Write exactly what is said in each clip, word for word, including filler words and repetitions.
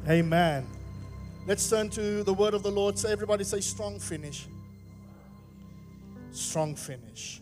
Amen. Let's turn to the word of the Lord. So everybody say strong finish. Strong finish.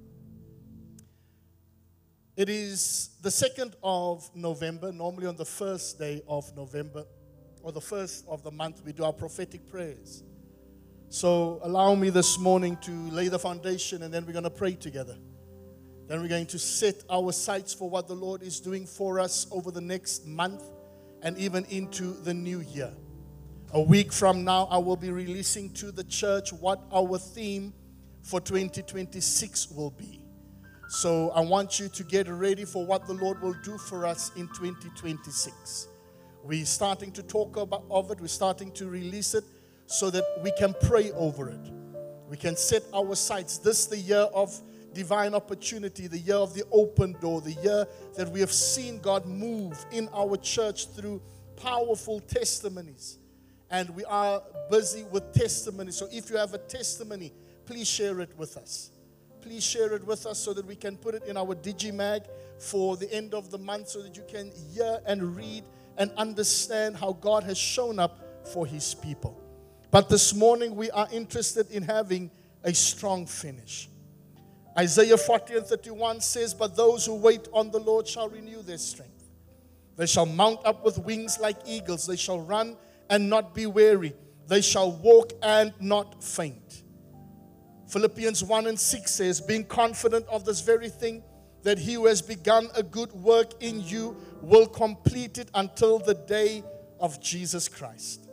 It is the second of November. Normally on the first day of November, or the first of the month, we do our prophetic prayers. So allow me this morning to lay the foundation, and then we're going to pray together. Then we're going to set our sights for what the Lord is doing for us over the next month and even into the new year. A week from now, I will be releasing to the church what our theme for twenty twenty-six will be. So I want you to get ready for what the Lord will do for us in twenty twenty-six. We're starting to talk about of it. We're starting to release it so that we can pray over it. We can set our sights. This is the year of divine opportunity, the year of the open door, the year that we have seen God move in our church through powerful testimonies. And we are busy with testimonies. So if you have a testimony, please share it with us. Please share it with us so that we can put it in our Digimag for the end of the month so that you can hear and read and understand how God has shown up for His people. But this morning we are interested in having a strong finish. Isaiah forty and thirty-one says, "But those who wait on the Lord shall renew their strength. They shall mount up with wings like eagles. They shall run and not be weary. They shall walk and not faint." Philippians one and six says, "Being confident of this very thing, that he who has begun a good work in you will complete it until the day of Jesus Christ."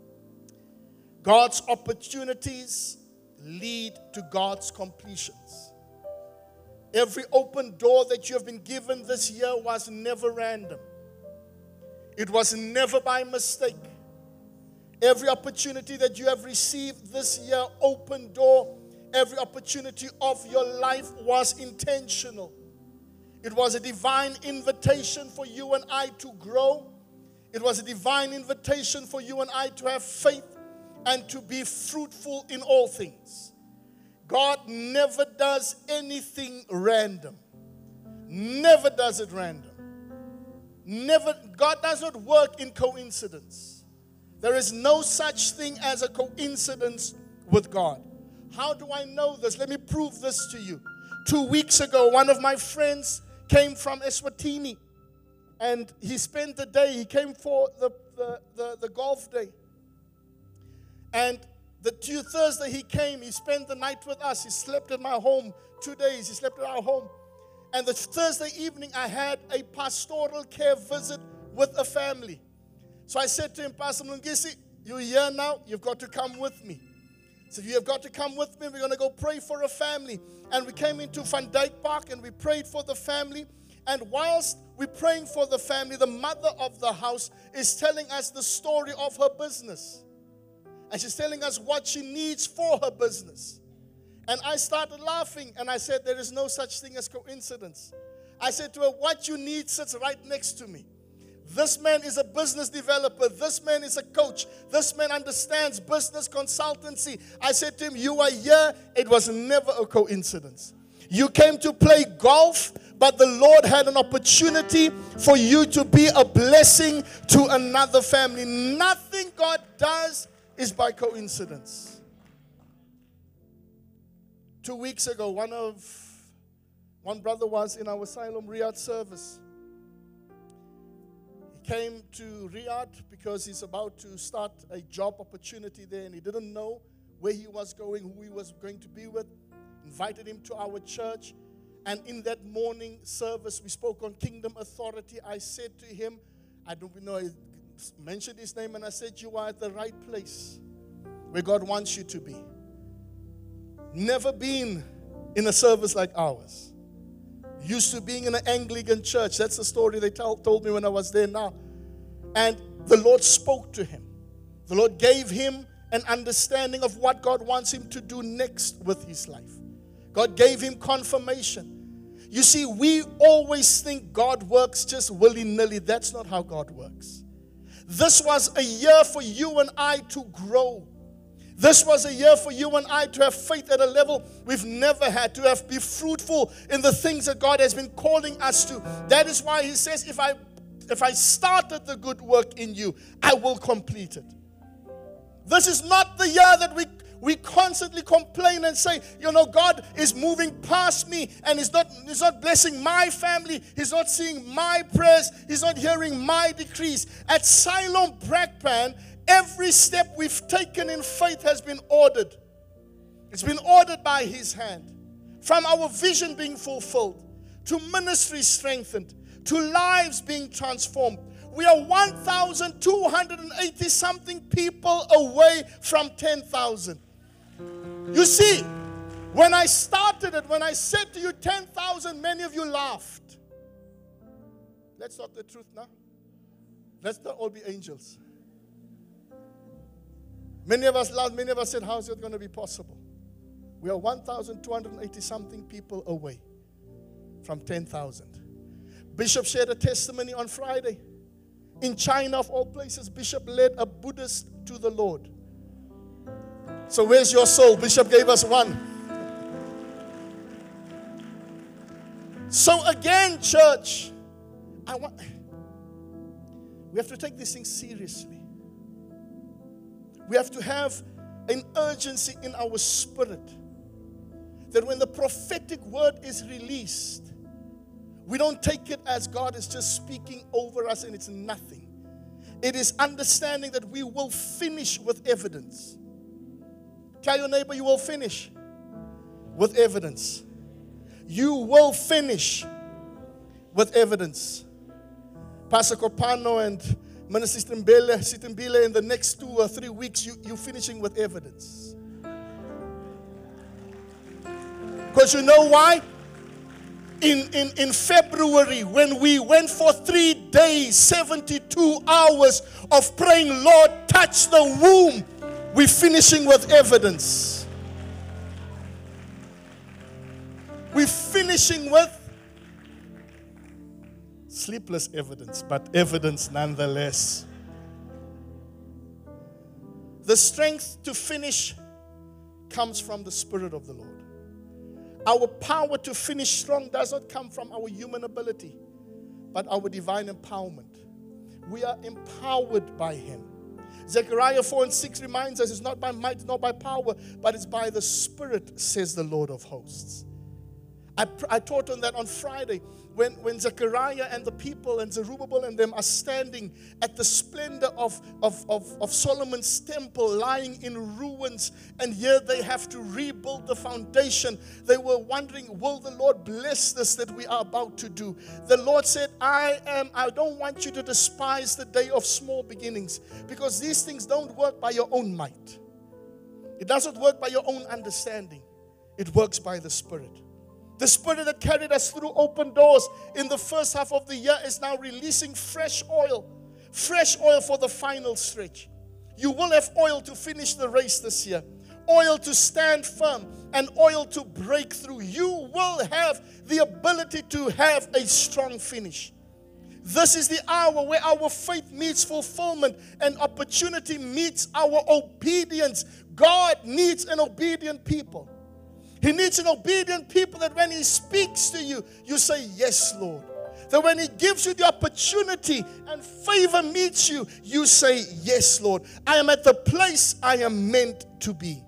God's opportunities lead to God's completions. Every open door that you have been given this year was never random. It was never by mistake. Every opportunity that you have received this year, open door, every opportunity of your life was intentional. It was a divine invitation for you and I to grow. It was a divine invitation for you and I to have faith and to be fruitful in all things. God never does anything random. Never does it random. Never. God does not work in coincidence. There is no such thing as a coincidence with God. How do I know this? Let me prove this to you. Two weeks ago, one of my friends came from Eswatini, and he spent the day, he came for the, the, the, the golf day. And the two Thursday he came, he spent the night with us. He slept at my home two days. He slept at our home. And the Thursday evening, I had a pastoral care visit with a family. So I said to him, "Pastor Mlungisi, you're here now. You've got to come with me." So you have got to come with me. We're going to go pray for a family. And we came into Van Dyke Park and we prayed for the family. And whilst we're praying for the family, the mother of the house is telling us the story of her business. And she's telling us what she needs for her business. And I started laughing and I said, there is no such thing as coincidence. I said to her, what you need sits right next to me. This man is a business developer. This man is a coach. This man understands business consultancy. I said to him, you are here. It was never a coincidence. You came to play golf, but the Lord had an opportunity for you to be a blessing to another family. Nothing God does is by coincidence. Two weeks ago, one of one brother was in our Asylum Riyadh service. He came to Riyadh because he's about to start a job opportunity there, and he didn't know where he was going, who he was going to be with. Invited him to our church, and in that morning service, we spoke on kingdom authority. I said to him, I don't know, I mentioned his name, and I said, you are at the right place where God wants you to be. Never been in a service like ours. Used to being in an Anglican church. That's the story they tell, told me when I was there now. And the Lord spoke to him. The Lord gave him an understanding of what God wants him to do next with his life. God gave him confirmation. You see, we always think God works just willy-nilly. That's not how God works. This was a year for you and I to grow. This was a year for you and I to have faith at a level we've never had, to have be fruitful in the things that God has been calling us to. That is why he says, if I if I started the good work in you, I will complete it. This is not the year that we We constantly complain and say, you know, God is moving past me and He's not, He's not blessing my family. He's not seeing my prayers. He's not hearing my decrees. At Siloam Brakpan, every step we've taken in faith has been ordered. It's been ordered by His hand. From our vision being fulfilled, to ministry strengthened, to lives being transformed. We are one thousand two hundred eighty something people away from ten thousand. You see, when I started it, when I said to you ten thousand, many of you laughed. Let's talk the truth now. Let's not all be angels. Many of us laughed, many of us said, how is it going to be possible? We are one thousand two hundred eighty something people away from ten thousand. Bishop shared a testimony on Friday. In China, of all places, Bishop led a Buddhist to the Lord. So where's your soul? Bishop gave us one. So again, church, I want, we have to take these things seriously. We have to have an urgency in our spirit that when the prophetic word is released, we don't take it as God is just speaking over us and it's nothing. It is understanding that we will finish with evidence. Tell your neighbor you will finish with evidence. You will finish with evidence. Pastor Kopano and Minister Sitimbile, in the next two or three weeks, you, you're finishing with evidence. Because you know why? In, in, in February, when we went for three days, seventy-two hours of praying, Lord, touch the womb, we're finishing with evidence. We're finishing with sleepless evidence, but evidence nonetheless. The strength to finish comes from the Spirit of the Lord. Our power to finish strong does not come from our human ability, but our divine empowerment. We are empowered by Him. Zechariah four and six reminds us it's not by might nor by power, but it's by the Spirit, says the Lord of hosts. I, I taught on that on Friday when, when Zechariah and the people and Zerubbabel and them are standing at the splendor of, of, of, of Solomon's temple lying in ruins, and here they have to rebuild the foundation. They were wondering, will the Lord bless this that we are about to do? The Lord said, I am, I don't want you to despise the day of small beginnings, because these things don't work by your own might. It doesn't work by your own understanding. It works by the Spirit. The Spirit that carried us through open doors in the first half of the year is now releasing fresh oil. Fresh oil for the final stretch. You will have oil to finish the race this year. Oil to stand firm and oil to break through. You will have the ability to have a strong finish. This is the hour where our faith meets fulfillment and opportunity meets our obedience. God needs an obedient people. He needs an obedient people that when He speaks to you, you say, yes, Lord. That when He gives you the opportunity and favor meets you, you say, yes, Lord. I am at the place I am meant to be.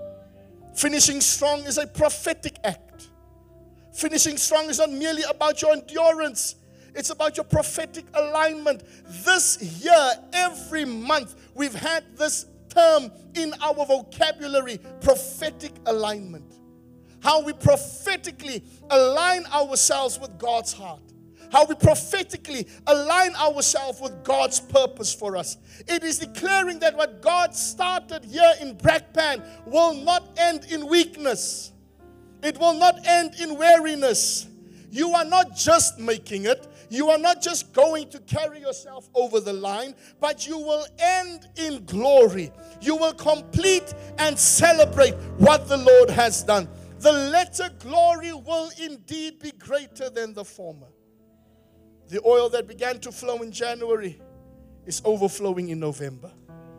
Finishing strong is a prophetic act. Finishing strong is not merely about your endurance. It's about your prophetic alignment. This year, every month, we've had this term in our vocabulary, prophetic alignment. How we prophetically align ourselves with God's heart. How we prophetically align ourselves with God's purpose for us. It is declaring that what God started here in Brakpan will not end in weakness. It will not end in weariness. You are not just making it. You are not just going to carry yourself over the line, but you will end in glory. You will complete and celebrate what the Lord has done. The latter glory will indeed be greater than the former. The oil that began to flow in January is overflowing in November.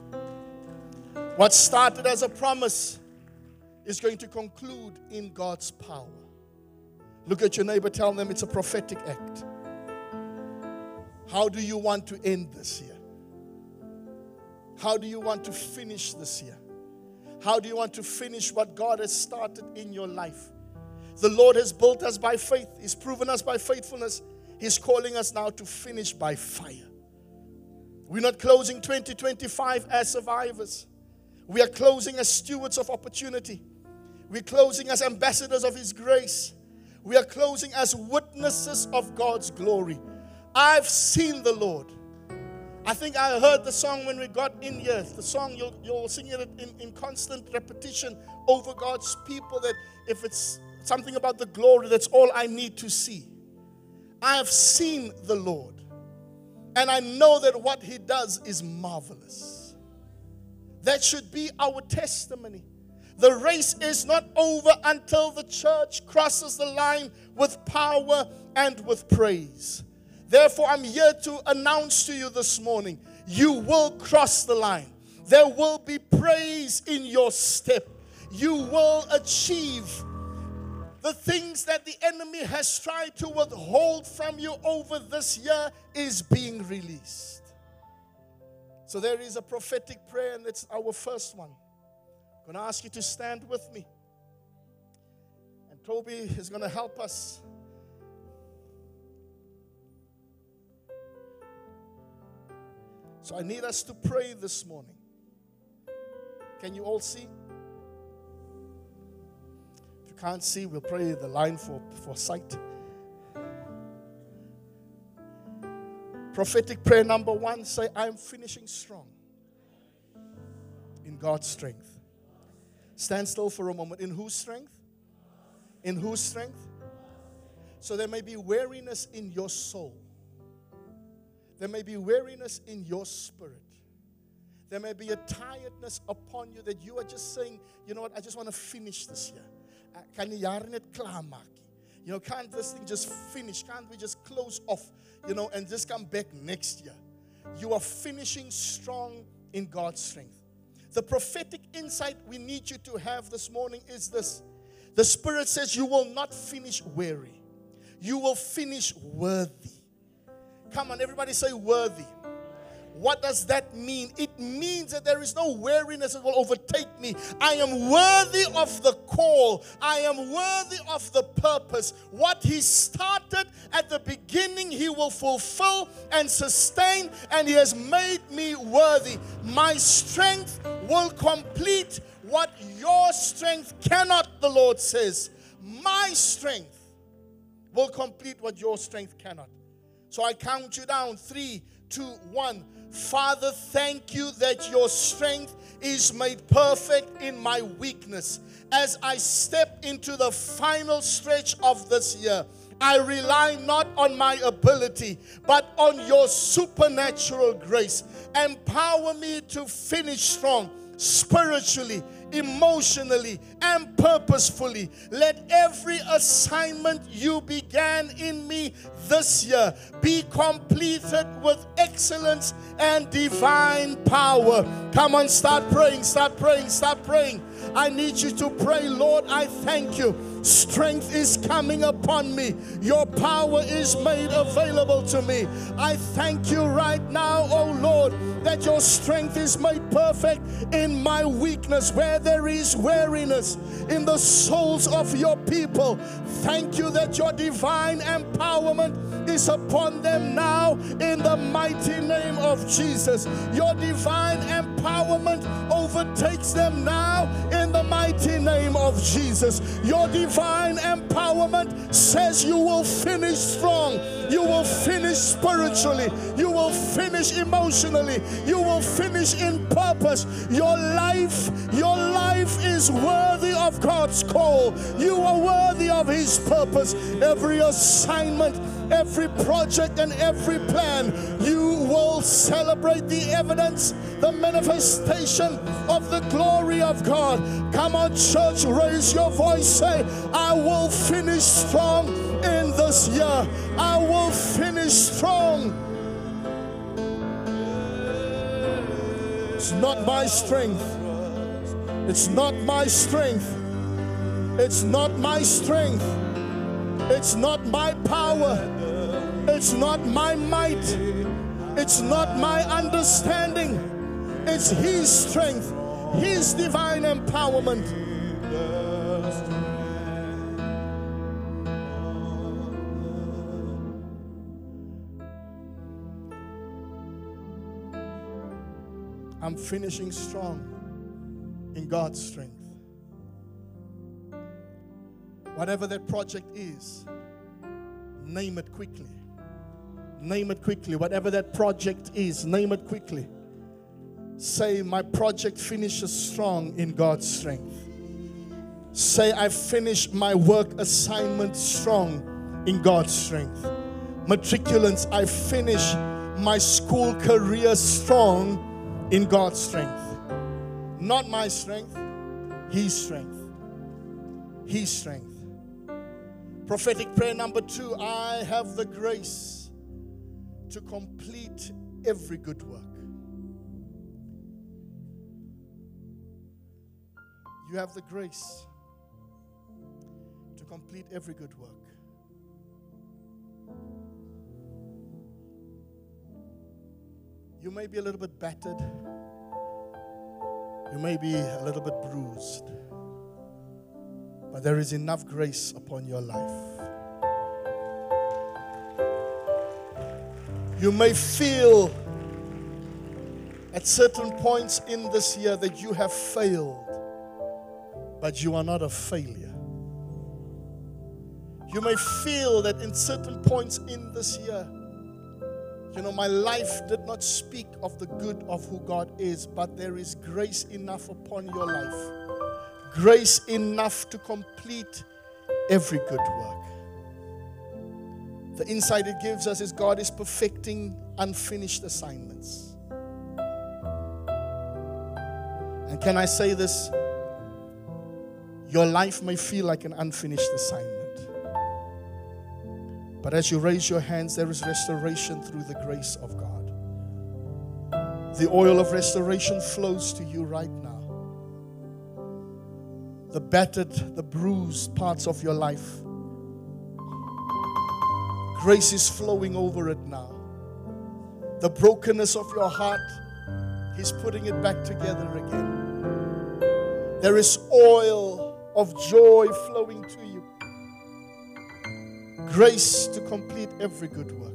What started as a promise is going to conclude in God's power. Look at your neighbor, tell them it's a prophetic act. How do you want to end this year? How do you want to finish this year? How do you want to finish what God has started in your life? The Lord has built us by faith. He's proven us by faithfulness. He's calling us now to finish by fire. We're not closing twenty twenty-five as survivors. We are closing as stewards of opportunity. We're closing as ambassadors of His grace. We are closing as witnesses of God's glory. I've seen the Lord. I think I heard the song when we got in here. The song, you'll, you'll sing it in, in constant repetition over God's people, that if it's something about the glory, that's all I need to see. I have seen the Lord. And I know that what He does is marvelous. That should be our testimony. The race is not over until the church crosses the line with power and with praise. Therefore, I'm here to announce to you this morning, you will cross the line. There will be praise in your step. You will achieve the things that the enemy has tried to withhold from you over this year is being released. So there is a prophetic prayer, and it's our first one. I'm going to ask you to stand with me. And Toby is going to help us. So I need us to pray this morning. Can you all see? If you can't see, we'll pray the line for, for sight. Prophetic prayer number one, say, I'm finishing strong in God's strength. Stand still for a moment. In whose strength? In whose strength? So there may be weariness in your soul. There may be weariness in your spirit. There may be a tiredness upon you that you are just saying, you know what, I just want to finish this year. Kan die jaar net klaar maak? You know, can't this thing just finish? Can't we just close off, you know, and just come back next year? You are finishing strong in God's strength. The prophetic insight we need you to have this morning is this. The Spirit says you will not finish weary. You will finish worthy. Come on, everybody say worthy. What does that mean? It means that there is no weariness that will overtake me. I am worthy of the call. I am worthy of the purpose. What He started at the beginning, He will fulfill and sustain, and He has made me worthy. My strength will complete what your strength cannot, the Lord says. My strength will complete what your strength cannot. So I count you down. Three, two, one. Father, thank you that your strength is made perfect in my weakness. As I step into the final stretch of this year, I rely not on my ability, but on your supernatural grace. Empower me to finish strong, spiritually, emotionally, and purposefully. Let every assignment you began in me this year be completed with excellence and divine power. Come on, start praying, start praying, start praying. I need you to pray, Lord, I thank you. Strength is coming upon me. Your power is made available to me. I thank you right now, oh Lord, that your strength is made perfect in my weakness, where there is weariness in the souls of your people. Thank you that your divine empowerment is upon them now in the mighty name of Jesus. Your divine empowerment overtakes them now in the mighty name of Jesus. Your divine empowerment says you will finish strong. You will finish spiritually. You will finish emotionally. You will finish in purpose. Your life, your life is worthy of God's call. You are worthy of His purpose. Every assignment, every project, and every plan, you will celebrate the evidence, the manifestation of the glory of God. Come on, church, raise your voice. Say, I will finish strong in this year. I will finish strong. It's not my strength. It's not my strength. It's not my strength. It's not my power. It's not my might. It's not my understanding. It's His strength, His divine empowerment. I'm finishing strong in God's strength. Whatever that project is, name it quickly. Name it quickly. Whatever that project is, name it quickly. Say, my project finishes strong in God's strength. Say, I finished my work assignment strong in God's strength. Matriculants, I finish my school career strong in God's strength. Not my strength, His strength. His strength. Prophetic prayer number two, I have the grace to complete every good work. You have the grace to complete every good work. You may be a little bit battered. You may be a little bit bruised. But there is enough grace upon your life. You may feel at certain points in this year that you have failed, but you are not a failure. You may feel that in certain points in this year, you know, my life did not speak of the good of who God is, but there is grace enough upon your life. Grace enough to complete every good work. The insight it gives us is God is perfecting unfinished assignments. And can I say this? Your life may feel like an unfinished assignment. But as you raise your hands, there is restoration through the grace of God. The oil of restoration flows to you right now. The battered, the bruised parts of your life, grace is flowing over it now. The brokenness of your heart, He's putting it back together again. There is oil of joy flowing to you. Grace to complete every good work.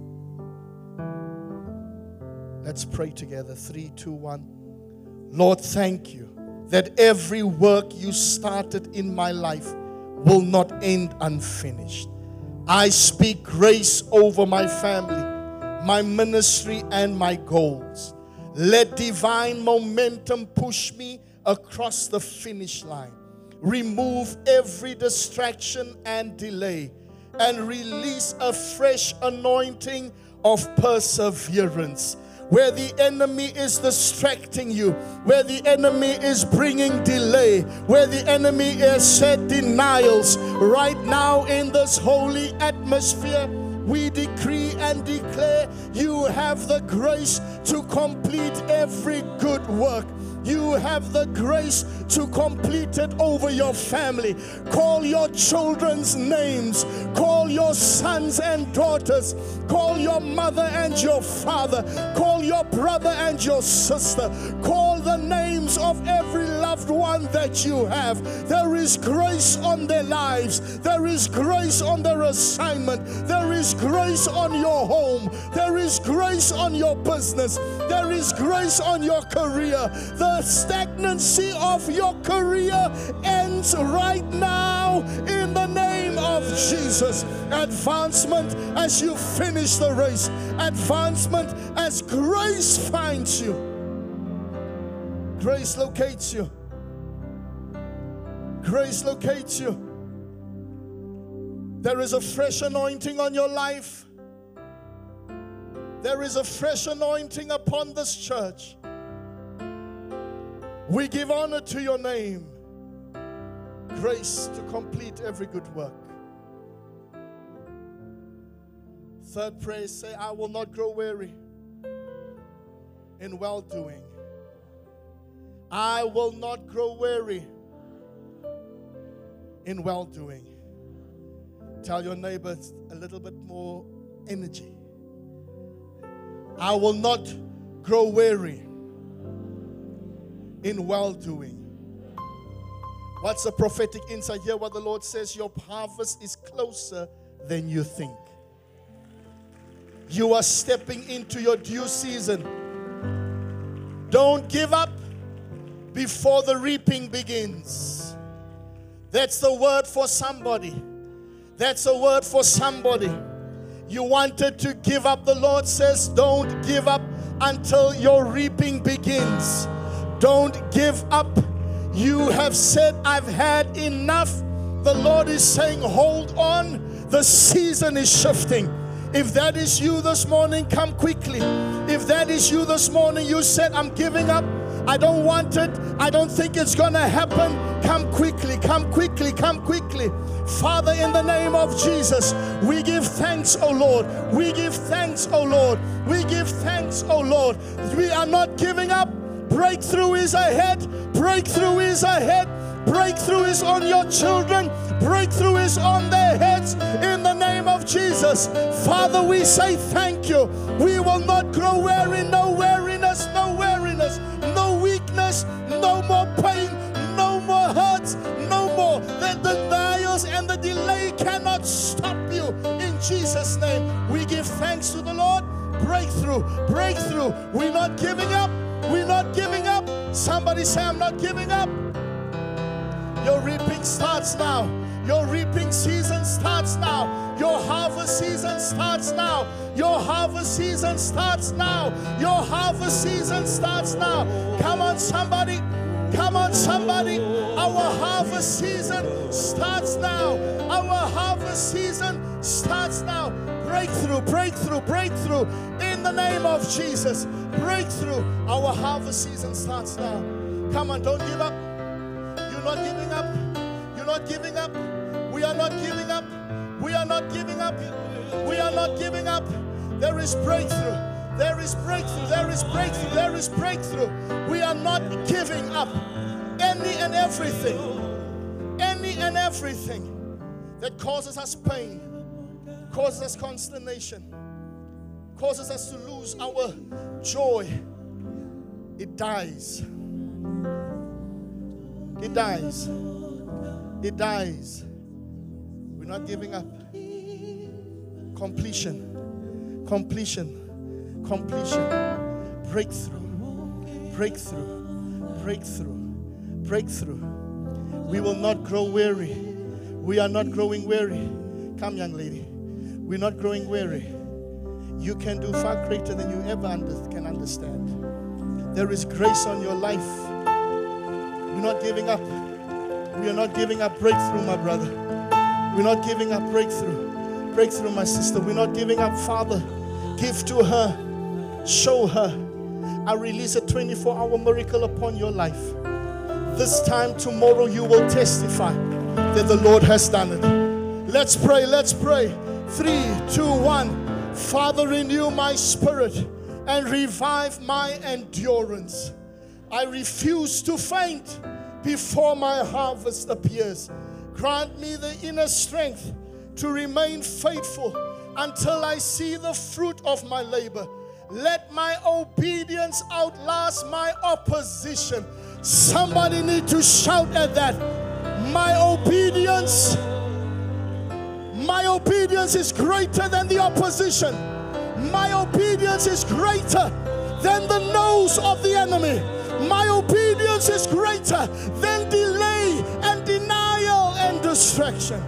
Let's pray together. Three, two, one. Lord, thank you that every work you started in my life will not end unfinished. I speak grace over my family, my ministry, and my goals. Let divine momentum push me across the finish line. Remove every distraction and delay, and release a fresh anointing of perseverance. Where the enemy is distracting you, where the enemy is bringing delay, where the enemy has set denials, right now in this holy atmosphere, we decree and declare you have the grace to complete every good work. You have the grace to complete it over your family. Call your children's names. Call your sons and daughters. Call your mother and your father. Call your brother and your sister. Call the names of every loved one that you have. There is grace on their lives. There is grace on their assignment. There is grace on your home. There is grace on your business. There is grace on your career. The stagnancy of your career ends right now in the name of Jesus. Advancement as you finish the race. Advancement as grace finds you. Grace locates you. Grace locates you. There is a fresh anointing on your life. There is a fresh anointing upon this church. We give honor to your name. Grace to complete every good work. Third prayer, say, I will not grow weary in well-doing. I will not grow weary in well-doing. Tell your neighbors a little bit more energy. I will not grow weary in well-doing. What's the prophetic insight here? What the Lord says, your harvest is closer than you think. You are stepping into your due season. Don't give up before the reaping begins. That's the word for somebody. That's a word for somebody. You wanted to give up. The Lord says, don't give up until your reaping begins. Don't give up. You have said, I've had enough. The Lord is saying, hold on. The season is shifting. If that is you this morning, come quickly. If that is you this morning, you said, I'm giving up. I don't want it. I don't think it's going to happen. Come quickly, come quickly, come quickly. Father, in the name of Jesus, we give thanks, O Lord. We give thanks, O Lord. We give thanks, O Lord. We are not giving up. Breakthrough is ahead. Breakthrough is ahead. Breakthrough is on your children. Breakthrough is on their heads in the name of Jesus. Father, we say thank you. We will not grow weary. No weariness, no weariness, no weakness, no more pain, no more hurts, no more. The denials and the delay cannot stop you in Jesus' name. We give thanks to the Lord. Breakthrough, breakthrough. We're not giving up. We're not giving up. Somebody say, I'm not giving up. Your reaping starts now. Your reaping season starts now. Your harvest season starts now. Your harvest season starts now. Your harvest season starts now. Come on, somebody. Come on, somebody. Our harvest season starts now. Our harvest season starts now. Breakthrough, breakthrough, breakthrough in the name of Jesus. Breakthrough. Our harvest season starts now. Come on, don't give up. You're not giving up. You're not giving up. We are not giving up. We are not giving up. We are not giving up. There is breakthrough. There is breakthrough. There is breakthrough. There is breakthrough. We are not giving up. Any and everything, any and everything that causes us pain, causes us consternation, causes us to lose our joy, it dies. It dies. It dies. We're not giving up. Completion. Completion. Completion. Breakthrough. Breakthrough. Breakthrough. Breakthrough. We will not grow weary. We are not growing weary. Come, young lady. We're not growing weary. You can do far greater than you ever under, can understand. There is grace on your life. We're not giving up. We are not giving up breakthrough, my brother. We're not giving up breakthrough. Breakthrough, my sister. We're not giving up, Father. Give to her. Show her. I release a twenty-four hour miracle upon your life. This time tomorrow you will testify that the Lord has done it. Let's pray. Let's pray. Three, two, one. Father, renew my spirit and revive my endurance. I refuse to faint before my harvest appears. Grant me the inner strength to remain faithful until I see the fruit of my labor. Let my obedience outlast my opposition. Somebody need to shout at that. My obedience, my obedience is greater than the opposition. My obedience is greater than the nose of the enemy. My obedience is greater than delay and denial and distraction.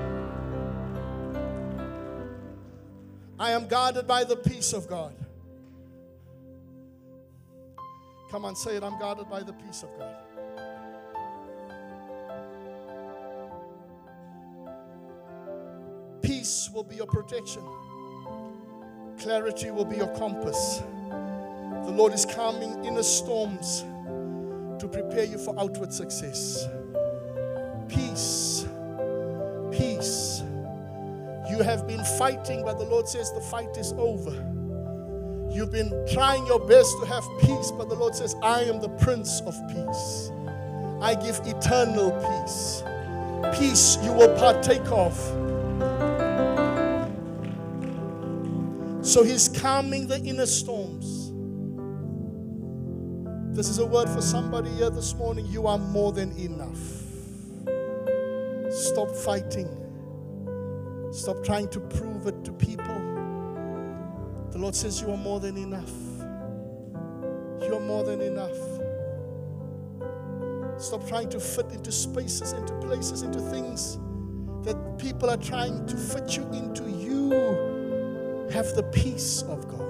I am guarded by the peace of God. Come on, say it. I'm guarded by the peace of God. Peace will be your protection. Clarity will be your compass. The Lord is calming inner storms to prepare you for outward success. Peace. Peace. You have been fighting, but the Lord says the fight is over. You've been trying your best to have peace, but the Lord says, I am the Prince of Peace. I give eternal peace. Peace you will partake of. So he's calming the inner storms. This is a word for somebody here this morning. You are more than enough. Stop fighting. Stop trying to prove it to people. The Lord says you are more than enough. You are more than enough. Stop trying to fit into spaces, into places, into things that people are trying to fit you into. You have the peace of God.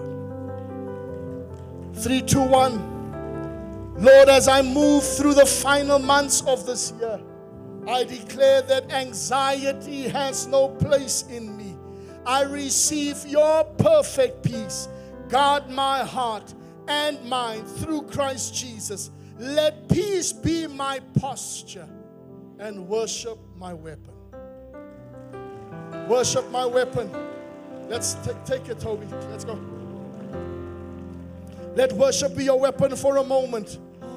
Three, two, one. Lord, as I move through the final months of this year, I declare that anxiety has no place in me. I receive your perfect peace. Guard my heart and mind through Christ Jesus. Let peace be my posture and worship my weapon. Worship my weapon. Let's t- take it, Toby. Let's go. Let worship be your weapon for a moment.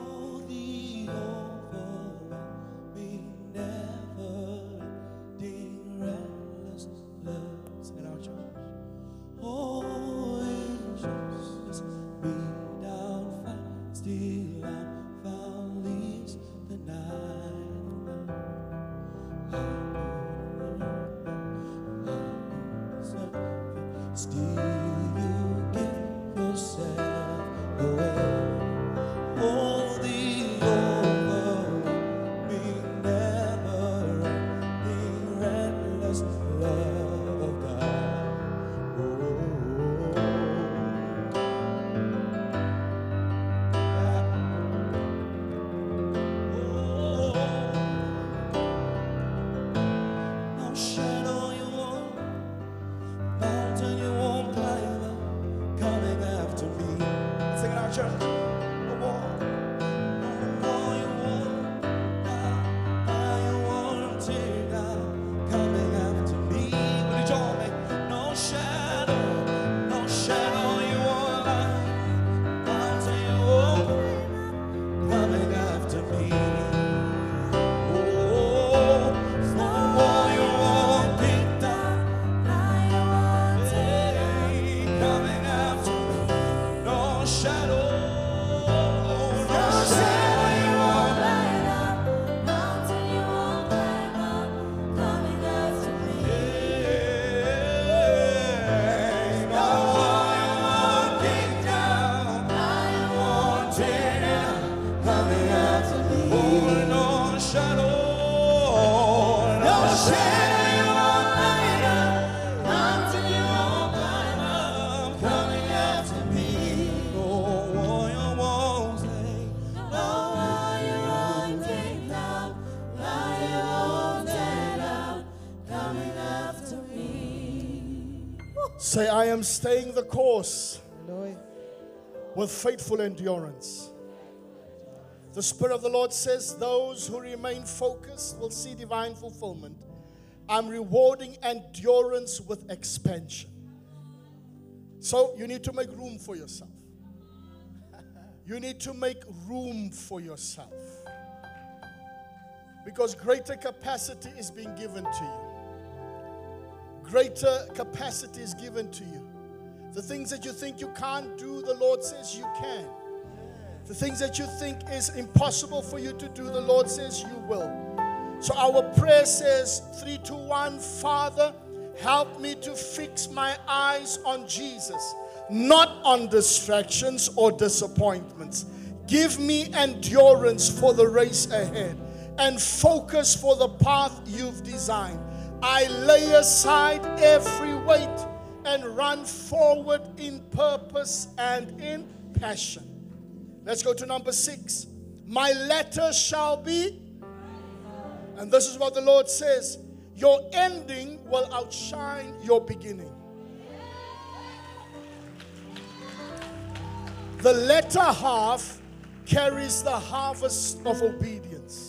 Say, I am staying the course with faithful endurance. The Spirit of the Lord says those who remain focused will see divine fulfillment. I'm rewarding endurance with expansion. So you need to make room for yourself. You need to make room for yourself. Because greater capacity is being given to you. Greater capacity is given to you. The things that you think you can't do, the Lord says you can. The things that you think is impossible for you to do, the Lord says you will. So our prayer says, three, two, one, Father, help me to fix my eyes on Jesus, not on distractions or disappointments. Give me endurance for the race ahead and focus for the path you've designed. I lay aside every weight and run forward in purpose and in passion. Let's go to number six. My latter shall be, and this is what the Lord says, your ending will outshine your beginning. The latter half carries the harvest of obedience.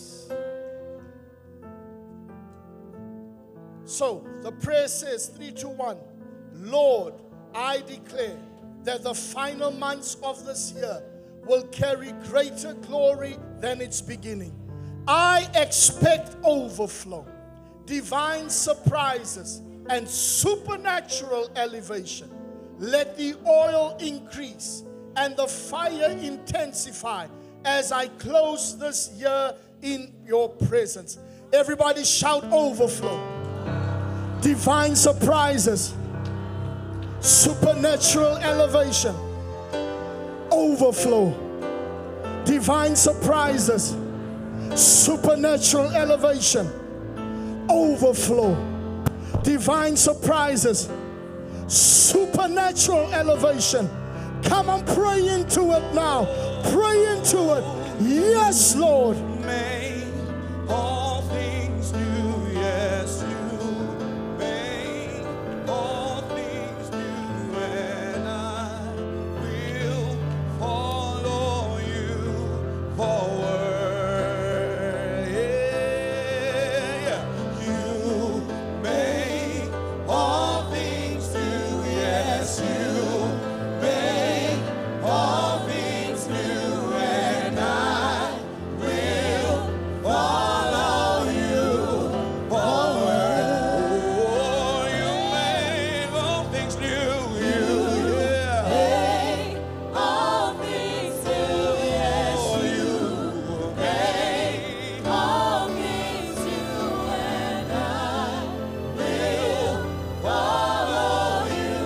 So the prayer says, three, two, one, Lord, I declare that the final months of this year will carry greater glory than its beginning. I expect overflow, divine surprises, and supernatural elevation. Let the oil increase and the fire intensify as I close this year in your presence. Everybody shout overflow. Divine surprises. Supernatural elevation. Overflow. Divine surprises. Supernatural elevation. Overflow. Divine surprises. Supernatural elevation. Come on, pray into it now. Pray into it. Yes, Lord. Make all things new. Yes, you make all things new, and I will follow you forward. Yeah. You make all things new. Yes, you make all things new, and I will follow you forward. Oh, you make all things new. You Make all things new, yes, you make all things new, and I will follow you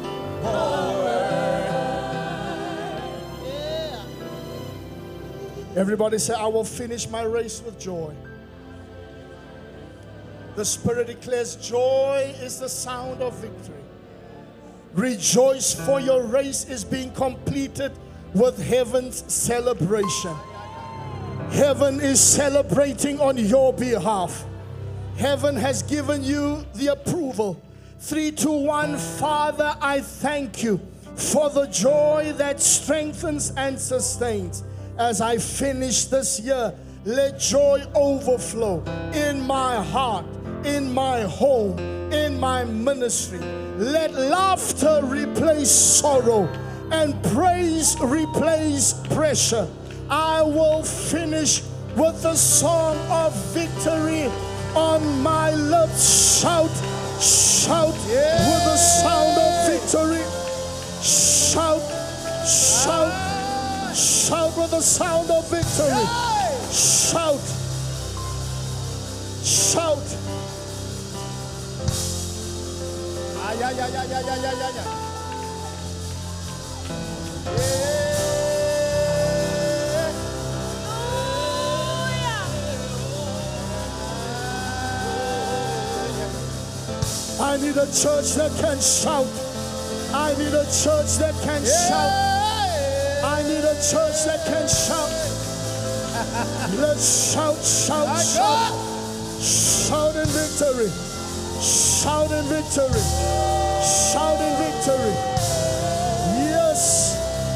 forward. Everybody say, I will finish my race with joy. The Spirit declares, joy is the sound of victory. Rejoice, for your race is being completed with heaven's celebration. Heaven is celebrating on your behalf. Heaven has given you the approval. Three, two, one. Father, I thank you for the joy that strengthens and sustains. As I finish this year, let joy overflow in my heart, in my home, in my ministry. Let laughter replace sorrow and praise replace pressure. I will finish with the song of victory on my lips. Shout, shout with the sound of victory. Shout, shout, shout with the sound of victory. Shout, shout. Ay, ay, ay, ay, ay, ay, ay, ay, ay. I need a church that can shout. I need a church that can shout. I need a church that can shout. Let's shout, shout, shout. Shout in victory. Shout in victory. Shout in victory. Yes.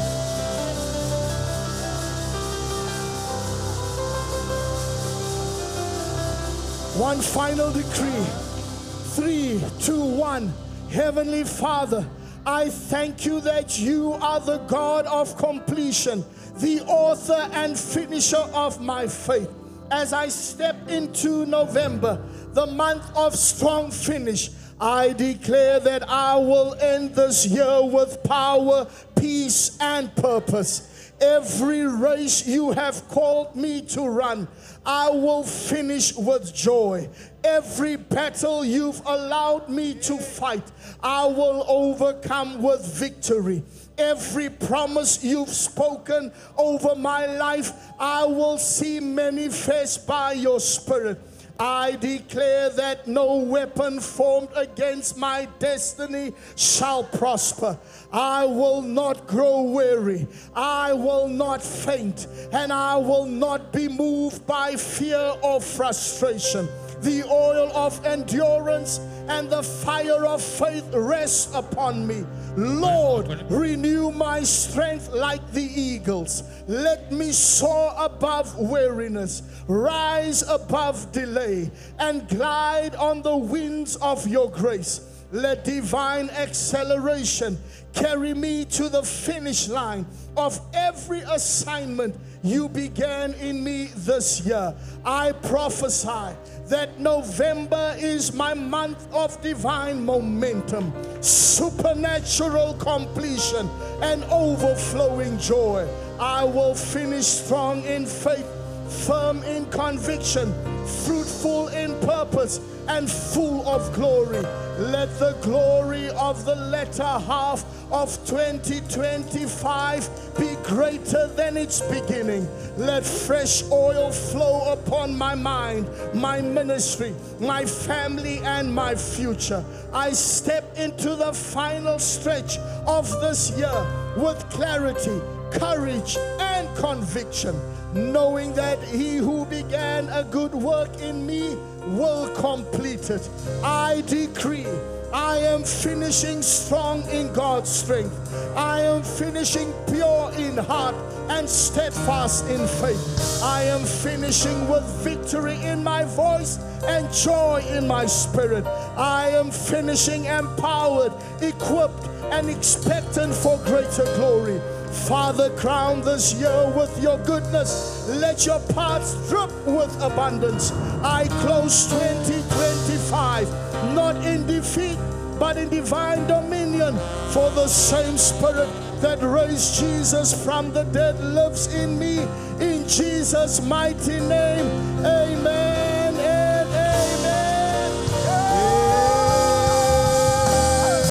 One final decree. Three, two, one. Heavenly Father, I thank you that you are the God of completion, the author and finisher of my faith. As I step into November, the month of strong finish, I declare that I will end this year with power, peace, and purpose. Every race you have called me to run, I will finish with joy. Every battle you've allowed me to fight, I will overcome with victory. Every promise you've spoken over my life, I will see manifest by your Spirit. I declare that no weapon formed against my destiny shall prosper. I will not grow weary. I will not faint. And I will not be moved by fear or frustration. The oil of endurance and the fire of faith rest upon me. Lord, renew my strength like the eagles. Let me soar above weariness, rise above delay, and glide on the winds of your grace. Let divine acceleration carry me to the finish line of every assignment you began in me this year. I prophesy that November is my month of divine momentum, supernatural completion, and overflowing joy. I will finish strong in faith, firm in conviction, fruitful in purpose, and full of glory. Let the glory of the latter half of twenty twenty-five be greater than its beginning. Let fresh oil flow upon my mind, my ministry, my family, and my future. I step into the final stretch of this year with clarity, courage, and conviction, knowing that he who began a good work in me will complete it. I decree I am finishing strong in God's strength. I am finishing pure in heart and steadfast in faith. I am finishing with victory in my voice and joy in my spirit. I am finishing empowered, equipped, and expectant for greater glory. Father, crown this year with your goodness. Let your paths drip with abundance. I close twenty twenty-five not in defeat, but in divine dominion. For the same Spirit that raised Jesus from the dead lives in me. In Jesus' mighty name, amen.